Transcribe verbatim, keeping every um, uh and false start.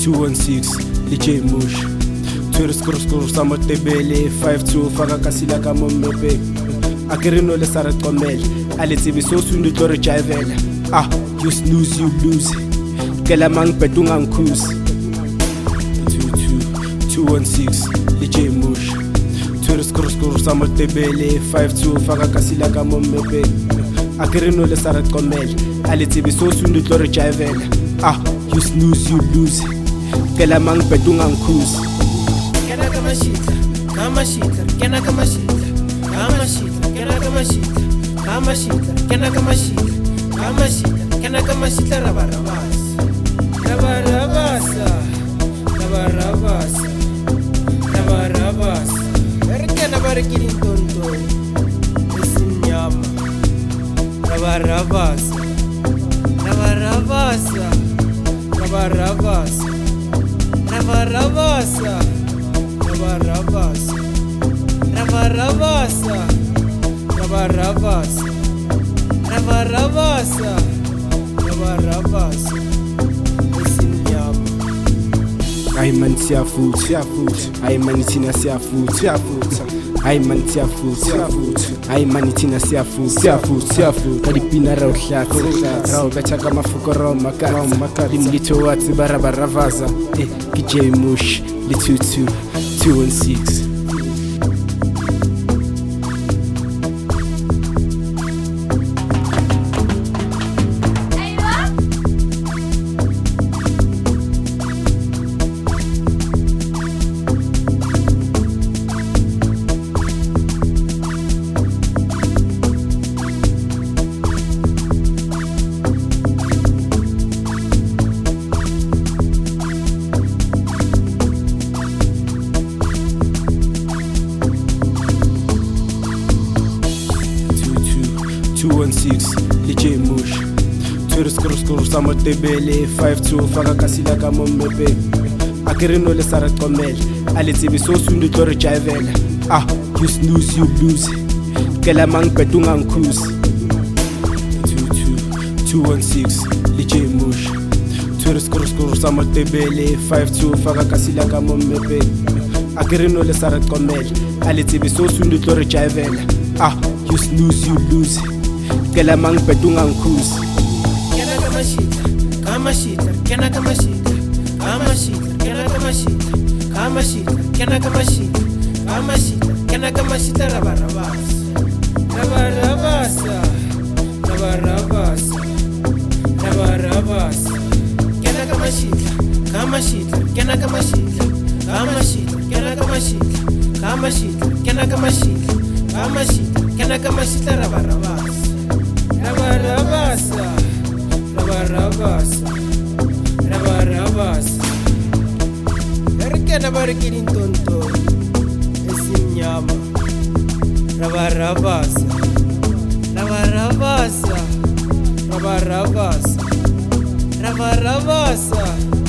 two one six DJ Mush Twere skoro skoro sa motebele five two faka kasila ka mommepe Akerino le sare komel ale tsebe so sundu tlo re jaivela ah you snooze you lose kela mang petunga ngkhusi two one six DJ Mush Twere skoro skoro sa motebele five two faka kasila ka mommepe Akerino le sare komel ale tsebe so sundu tlo re jaivela ah you snooze you lose kela mang petunga ngkhusi Kena kama shita kama shita kena kama shita kama shita kena kama shita kama shita kena kama shita kama shita kena kama shita rabarabasa rabarabasa rabarabasa rabarabasa erkena barikini tonto esinyama rabarabasa rabarabasa rabarabasa rabarabasa Rabarabasa Rabarabasa Rabarabasa Rabarabasa Rabarabasa Esinyama Ay man siyafu siyafu ay man tina siyafu siyafu ay man siyafu siyafu ay man tina siyafu siyafu siyafu kadipina ra uhlaka ra ukachaka mafuko ra makara makara imlito watsi barabaravaza eh DJ Mush le two two two one six two one six DJ Mush Twere skoro skoro sa motebele five two faka kasila ka mommepe Akerino le sare komel ale tsebe so sundu tlo re jaivela ah you snooze you lose kela mang petunga ngkhusi two one six DJ Mush Twere skoro skoro sa motebele five two faka kasila ka mommepe Akerino le sare komel ale tsebe so sundu tlo re jaivela ah you snooze you lose kela mang petunga ngkhusi Kena kama shita kama shita kena kama shita kama shita kena kama shita kama shita kena kama shita kama shita kena kama shita rabarabasa rabarabasa rabarabasa rabarabasa kena kama shita kama shita kena kama shita kama shita kena kama shita kama shita kena kama shita kama shita kena kama shita rabarabasa Rabarabasa Rabarabasa Rabarabasa Erkena barikini tonto esinyama Rabarabasa Rabarabasa Rabarabasa Rabarabasa